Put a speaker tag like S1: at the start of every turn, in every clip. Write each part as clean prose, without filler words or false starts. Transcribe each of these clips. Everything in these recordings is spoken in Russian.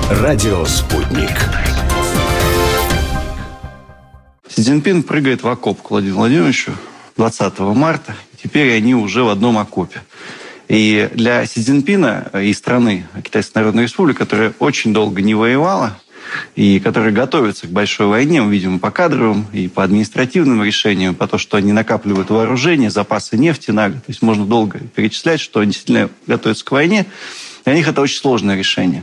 S1: Радио «Спутник».
S2: Си Цзиньпин прыгает в окоп к Владимиру Владимировичу 20 марта. Теперь они уже в одном окопе. И для Си Цзиньпина и страны Китайская Народная Республика, которая очень долго не воевала, и которая готовится к большой войне, мы видим по кадровым и по административным решениям, по тому, что они накапливают вооружение, запасы нефти на год. То есть можно долго перечислять, что они действительно готовятся к войне. Для них это очень сложное решение.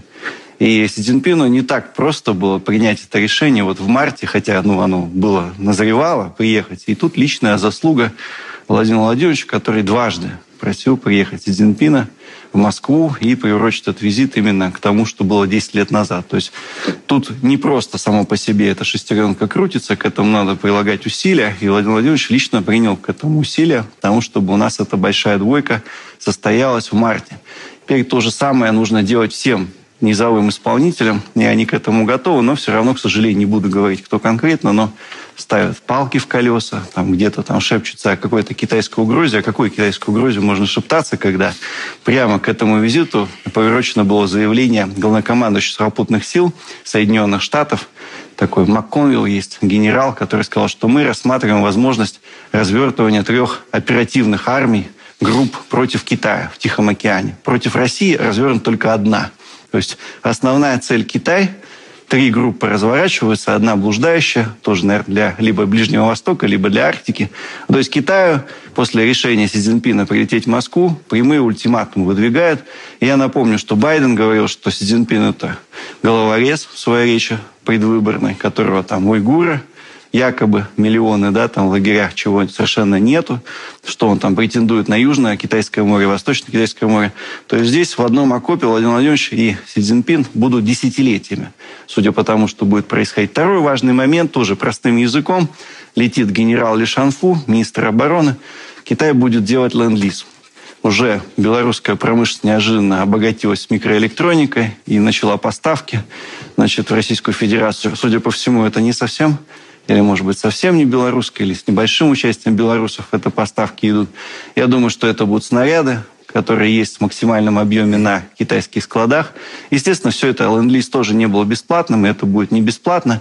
S2: И Си Цзиньпину не так просто было принять это решение вот в марте, хотя оно назревало приехать. И тут личная заслуга Владимира Владимировича, который дважды просил приехать Си Цзиньпина в Москву и приурочить этот визит именно к тому, что было 10 лет назад. То есть тут не просто само по себе эта шестеренка крутится, к этому надо прилагать усилия. И Владимир Владимирович лично принял к этому усилия, потому чтобы у нас эта большая двойка состоялась в марте. Теперь то же самое нужно делать всем низовым исполнителям, и они к этому готовы, но все равно, к сожалению, не буду говорить, кто конкретно, но ставят палки в колеса, там где-то там шепчутся о какой-то китайской угрозе. О какой китайской угрозе можно шептаться, когда прямо к этому визиту приурочено было заявление главнокомандующего сухопутных сил Соединенных Штатов, такой МакКонвилл есть, генерал, который сказал, что мы рассматриваем возможность развертывания 3 оперативных армий, групп против Китая в Тихом океане. Против России развернута только одна. То есть основная цель Китай, 3 группы разворачиваются, одна блуждающая, тоже, наверное, для либо Ближнего Востока, либо для Арктики. То есть Китаю после решения Си Цзиньпина прилететь в Москву прямые ультиматумы выдвигают. И я напомню, что Байден говорил, что Си Цзиньпин – это головорез в своей речи предвыборной, которого там уйгуры, якобы миллионы, там в лагерях, чего совершенно нету, что он там претендует на Южное Китайское море, Восточное Китайское море. То есть здесь в одном окопе Владимир Владимирович и Си Цзиньпин будут десятилетиями. Судя по тому, что будет происходить. Второй важный момент, тоже простым языком, летит генерал Ли Шанфу, министр обороны. Китай будет делать ленд-лиз. Уже белорусская промышленность неожиданно обогатилась микроэлектроникой и начала поставки в Российскую Федерацию. Судя по всему, это не совсем, или, может быть, совсем не белорусская, или с небольшим участием белорусов это поставки идут. Я думаю, что это будут снаряды, которые есть в максимальном объеме на китайских складах. Естественно, все это ленд-лиз тоже не было бесплатным, и это будет не бесплатно.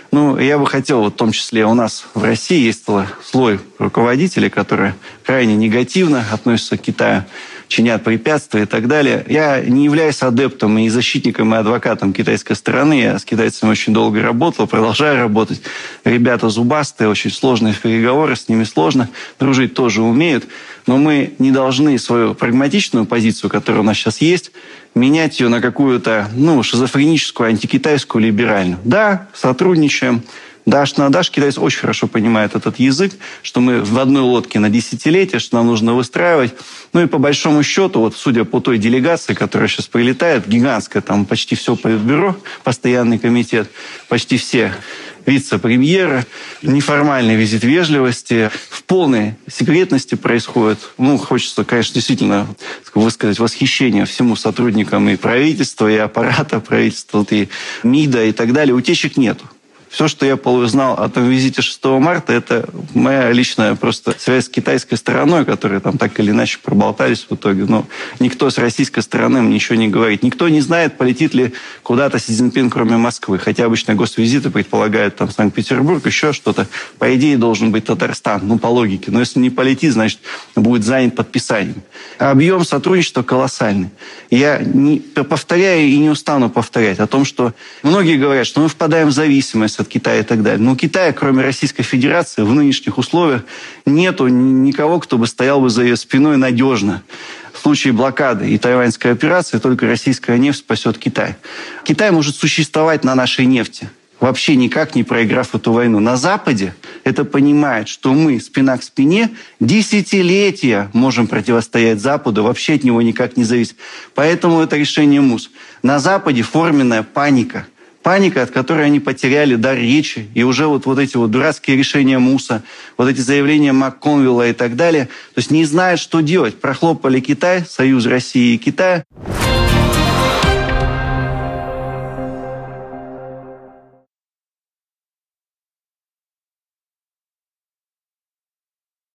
S2: Я бы хотел, в том числе у нас в России есть слой руководителей, которые крайне негативно относятся к Китаю, чинят препятствия и так далее. Я не являюсь адептом и защитником, и адвокатом китайской стороны. Я с китайцами очень долго работал, продолжаю работать. Ребята зубастые, очень сложные переговоры, с ними сложно. Дружить тоже умеют. Но мы не должны свою прагматичную позицию, которая у нас сейчас есть, менять ее на какую-то шизофреническую, антикитайскую, либеральную. Да, сотрудничаем. Дашь на дашь. Китайцы очень хорошо понимают этот язык, что мы в одной лодке на десятилетия, что нам нужно выстраивать. И по большому счету, судя по той делегации, которая сейчас прилетает, гигантская, там почти все Политбюро, постоянный комитет, почти все вице-премьеры, неформальный визит вежливости, в полной секретности происходит. Хочется, конечно, действительно высказать восхищение всему сотрудникам и правительства, и аппарата правительства, и МИДа, и так далее. Утечек нету. Все, что я узнал о том визите 6 марта, это моя личная просто связь с китайской стороной, которые там так или иначе проболтались в итоге. Но никто с российской стороны ничего не говорит. Никто не знает, полетит ли куда-то Си Цзиньпин, кроме Москвы. Хотя обычно госвизиты предполагают там Санкт-Петербург, еще что-то. По идее, должен быть Татарстан, по логике. Но если не полетит, значит, будет занят подписанием. Объем сотрудничества колоссальный. Я повторяю и не устану повторять о том, что многие говорят, что мы впадаем в зависимость от Китая и так далее. Но у Китая, кроме Российской Федерации, в нынешних условиях нету никого, кто бы стоял бы за ее спиной надежно. В случае блокады и тайваньской операции только российская нефть спасет Китай. Китай может существовать на нашей нефти, вообще никак не проиграв эту войну. На Западе это понимает, что мы спина к спине десятилетия можем противостоять Западу, вообще от него никак не зависит. Поэтому это решение МУС. На Западе форменная паника. Паника, от которой они потеряли дар речи. И уже эти дурацкие решения МУСа, эти заявления МакКонвилла и так далее. То есть не знают, что делать. Прохлопали Китай, союз России и Китая.